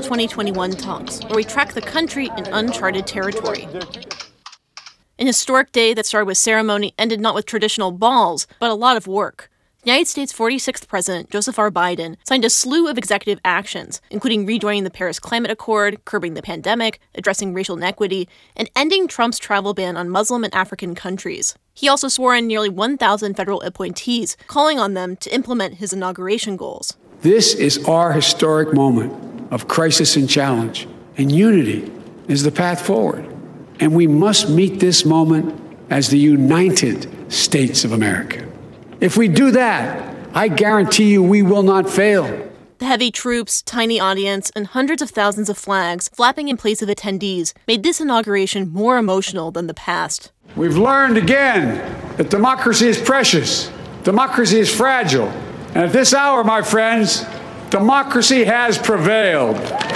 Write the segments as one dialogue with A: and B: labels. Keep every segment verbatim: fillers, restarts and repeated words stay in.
A: twenty twenty-one talks, where we track the country in uncharted territory. An historic day that started with ceremony ended not with traditional balls, but a lot of work. The United States' forty-sixth President, Joseph R. Biden, signed a slew of executive actions, including rejoining the Paris Climate Accord, curbing the pandemic, addressing racial inequity, and ending Trump's travel ban on Muslim and African countries. He also swore in nearly one thousand federal appointees, calling on them to implement his inauguration goals.
B: This is our historic moment of crisis and challenge, and unity is the path forward. And we must meet this moment as the United States of America. If we do that, I guarantee you we will not fail.
A: The heavy troops, tiny audience, and hundreds of thousands of flags flapping in place of attendees made this inauguration more emotional than the past.
B: We've learned again that democracy is precious, democracy is fragile, and at this hour, my friends, democracy has prevailed.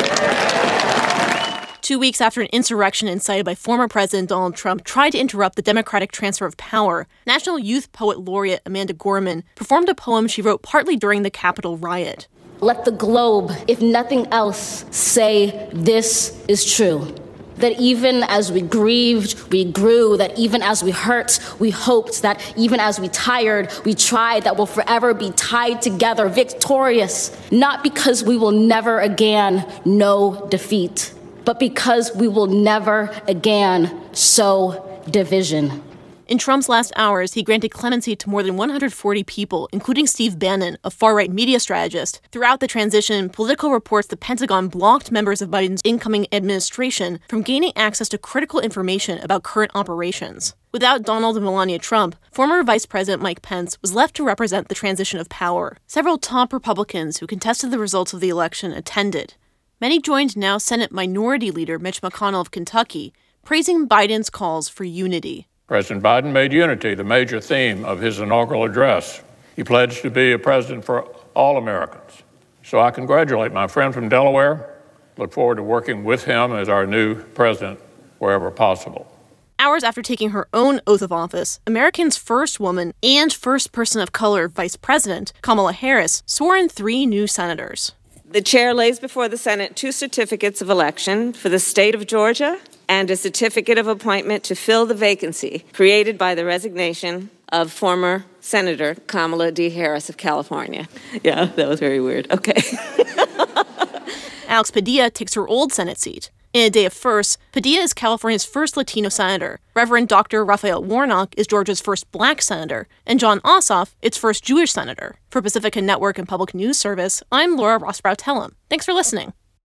A: Two weeks after an insurrection incited by former President Donald Trump tried to interrupt the democratic transfer of power, National Youth Poet Laureate Amanda Gorman performed a poem she wrote partly during the Capitol riot.
C: Let the globe, if nothing else, say this is true. That even as we grieved, we grew, that even as we hurt, we hoped, that even as we tired, we tried, that we'll forever be tied together, victorious, not because we will never again know defeat, but because we will never again sow division.
A: In Trump's last hours, he granted clemency to more than one hundred forty people, including Steve Bannon, a far-right media strategist. Throughout the transition, Politico reports the Pentagon blocked members of Biden's incoming administration from gaining access to critical information about current operations. Without Donald and Melania Trump, former Vice President Mike Pence was left to represent the transition of power. Several top Republicans who contested the results of the election attended. Many joined now Senate Minority Leader Mitch McConnell of Kentucky, praising Biden's calls for unity.
D: President Biden made unity the major theme of his inaugural address. He pledged to be a president for all Americans. So I congratulate my friend from Delaware. Look forward to working with him as our new president wherever possible.
A: Hours after taking her own oath of office, America's first woman and first person of color vice president, Kamala Harris, swore in three new senators.
E: The chair lays before the Senate two certificates of election for the state of Georgia and a certificate of appointment to fill the vacancy created by the resignation of former Senator Kamala D. Harris of California. Yeah, that was very weird. Okay.
A: Alex Padilla takes her old Senate seat. In a day of firsts, Padilla is California's first Latino senator. Reverend Doctor Raphael Warnock is Georgia's first black senator, and Jon Ossoff, its first Jewish senator. For Pacifica Network and Public News Service, I'm Laura Rosbrow-Telem. Thanks for listening.